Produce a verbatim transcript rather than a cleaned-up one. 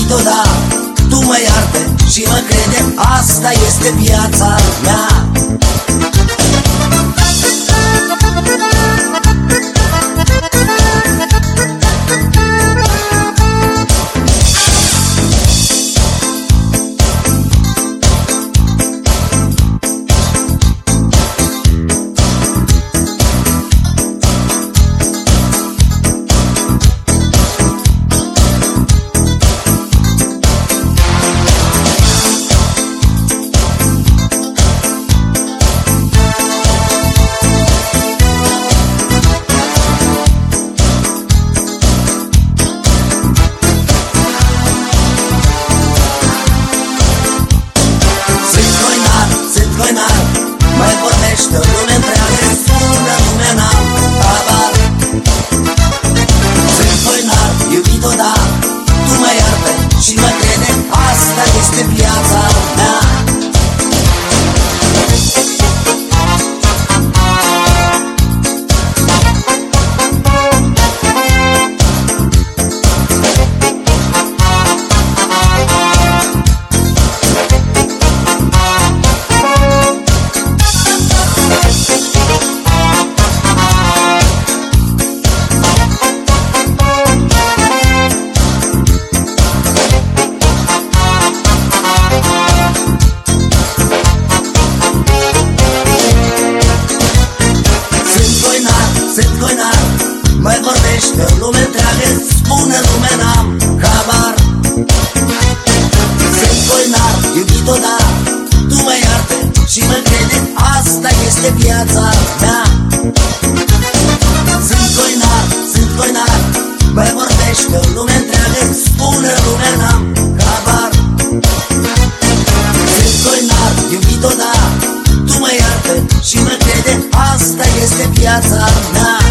iubito, da, tu mă iartă și mă crede, asta este viața mea. Mai vorbește o lume întreagă, spune lumea n-am habar. Sunt voinar, iubito, da, tu mă iartă și mă crede, asta este viața mea. Sunt voinar, mai vorbește o lume întreagă, spune lumea n-am habar. Sunt voinar, iubito, da, tu mă iartă și mă crede, asta este viața mea. Sunt voinar, sunt voinar, mai vorbește o lume întreagă, spune lumea n-am habar. Sunt voinar, iubito, da, tu mă iartă și mă crede, asta este viața mea.